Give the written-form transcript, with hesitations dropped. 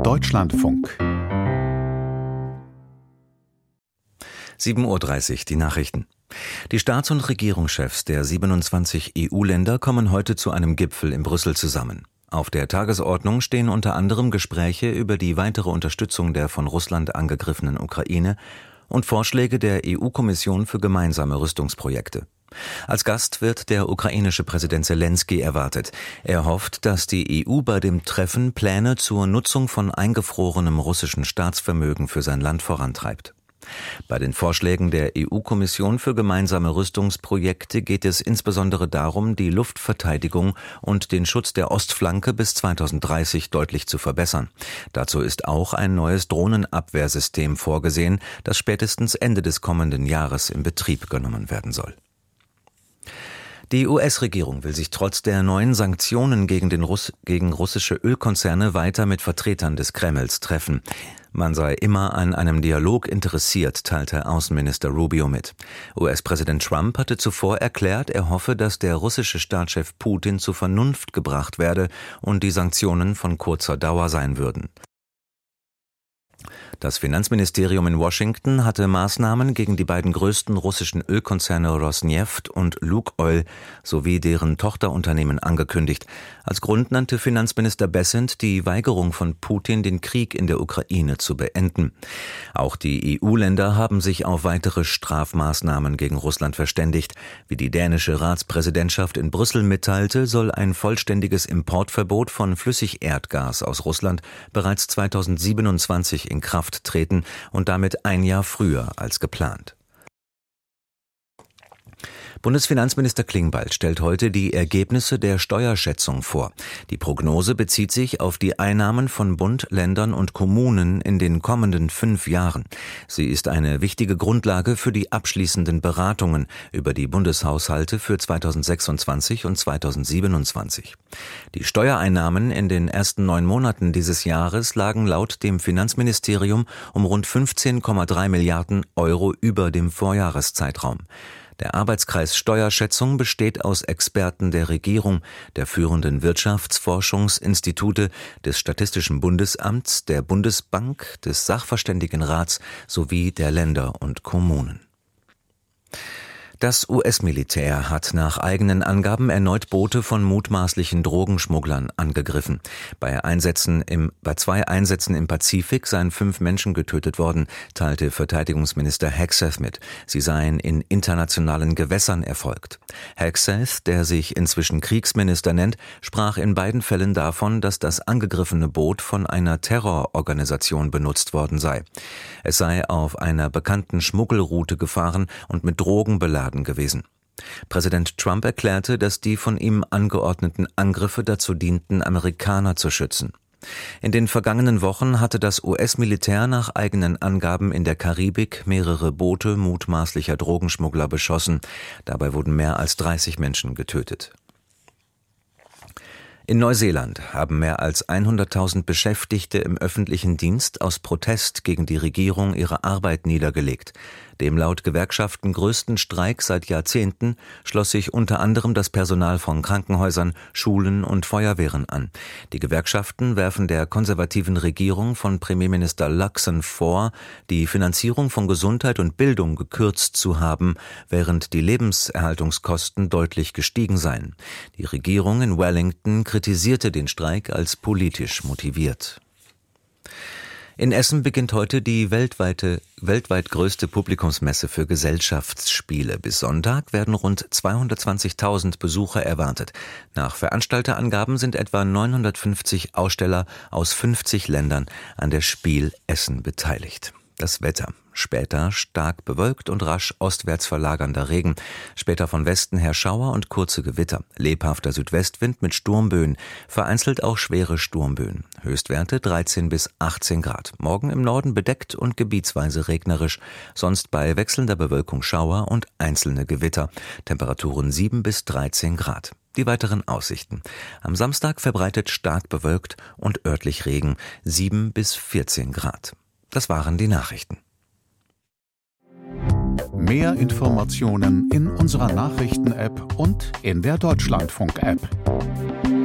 Deutschlandfunk 7:30 Uhr, die Nachrichten. Die Staats- und Regierungschefs der 27 EU-Länder kommen heute zu einem Gipfel in Brüssel zusammen. Auf der Tagesordnung stehen unter anderem Gespräche über die weitere Unterstützung der von Russland angegriffenen Ukraine und Vorschläge der EU-Kommission für gemeinsame Rüstungsprojekte. Als Gast wird der ukrainische Präsident Selenskyj erwartet. Er hofft, dass die EU bei dem Treffen Pläne zur Nutzung von eingefrorenem russischen Staatsvermögen für sein Land vorantreibt. Bei den Vorschlägen der EU-Kommission für gemeinsame Rüstungsprojekte geht es insbesondere darum, die Luftverteidigung und den Schutz der Ostflanke bis 2030 deutlich zu verbessern. Dazu ist auch ein neues Drohnenabwehrsystem vorgesehen, das spätestens Ende des kommenden Jahres in Betrieb genommen werden soll. Die US-Regierung will sich trotz der neuen Sanktionen gegen russische Ölkonzerne weiter mit Vertretern des Kremls treffen. Man sei immer an einem Dialog interessiert, teilte Außenminister Rubio mit. US-Präsident Trump hatte zuvor erklärt, er hoffe, dass der russische Staatschef Putin zur Vernunft gebracht werde und die Sanktionen von kurzer Dauer sein würden. Das Finanzministerium in Washington hatte Maßnahmen gegen die beiden größten russischen Ölkonzerne Rosneft und Lukoil sowie deren Tochterunternehmen angekündigt. Als Grund nannte Finanzminister Bessent die Weigerung von Putin, den Krieg in der Ukraine zu beenden. Auch die EU-Länder haben sich auf weitere Strafmaßnahmen gegen Russland verständigt. Wie die dänische Ratspräsidentschaft in Brüssel mitteilte, soll ein vollständiges Importverbot von Flüssigerdgas aus Russland bereits 2027 in Kraft treten und damit ein Jahr früher als geplant. Bundesfinanzminister Klingbeil stellt heute die Ergebnisse der Steuerschätzung vor. Die Prognose bezieht sich auf die Einnahmen von Bund, Ländern und Kommunen in den kommenden 5 Jahren. Sie ist eine wichtige Grundlage für die abschließenden Beratungen über die Bundeshaushalte für 2026 und 2027. Die Steuereinnahmen in den ersten 9 Monaten dieses Jahres lagen laut dem Finanzministerium um rund 15,3 Milliarden Euro über dem Vorjahreszeitraum. Der Arbeitskreis Steuerschätzung besteht aus Experten der Regierung, der führenden Wirtschaftsforschungsinstitute, des Statistischen Bundesamts, der Bundesbank, des Sachverständigenrats sowie der Länder und Kommunen. Das US-Militär hat nach eigenen Angaben erneut Boote von mutmaßlichen Drogenschmugglern angegriffen. Bei 2 Einsätzen im Pazifik seien 5 Menschen getötet worden, teilte Verteidigungsminister Hegseth mit. Sie seien in internationalen Gewässern erfolgt. Hegseth, der sich inzwischen Kriegsminister nennt, sprach in beiden Fällen davon, dass das angegriffene Boot von einer Terrororganisation benutzt worden sei. Es sei auf einer bekannten Schmuggelroute gefahren und mit Drogen beladen gewesen. Präsident Trump erklärte, dass die von ihm angeordneten Angriffe dazu dienten, Amerikaner zu schützen. In den vergangenen Wochen hatte das US-Militär nach eigenen Angaben in der Karibik mehrere Boote mutmaßlicher Drogenschmuggler beschossen. Dabei wurden mehr als 30 Menschen getötet. In Neuseeland haben mehr als 100.000 Beschäftigte im öffentlichen Dienst aus Protest gegen die Regierung ihre Arbeit niedergelegt. Dem laut Gewerkschaften größten Streik seit Jahrzehnten schloss sich unter anderem das Personal von Krankenhäusern, Schulen und Feuerwehren an. Die Gewerkschaften werfen der konservativen Regierung von Premierminister Luxon vor, die Finanzierung von Gesundheit und Bildung gekürzt zu haben, während die Lebenserhaltungskosten deutlich gestiegen seien. Die Regierung in Wellington kritisierte den Streik als politisch motiviert. In Essen beginnt heute die weltweit größte Publikumsmesse für Gesellschaftsspiele. Bis Sonntag werden rund 220.000 Besucher erwartet. Nach Veranstalterangaben sind etwa 950 Aussteller aus 50 Ländern an der Spiel Essen beteiligt. Das Wetter. Später stark bewölkt und rasch ostwärts verlagernder Regen. Später von Westen her Schauer und kurze Gewitter. Lebhafter Südwestwind mit Sturmböen. Vereinzelt auch schwere Sturmböen. Höchstwerte 13 bis 18 Grad. Morgen im Norden bedeckt und gebietsweise regnerisch. Sonst bei wechselnder Bewölkung Schauer und einzelne Gewitter. Temperaturen 7 bis 13 Grad. Die weiteren Aussichten. Am Samstag verbreitet stark bewölkt und örtlich Regen. 7 bis 14 Grad. Das waren die Nachrichten. Mehr Informationen in unserer Nachrichten-App und in der Deutschlandfunk-App.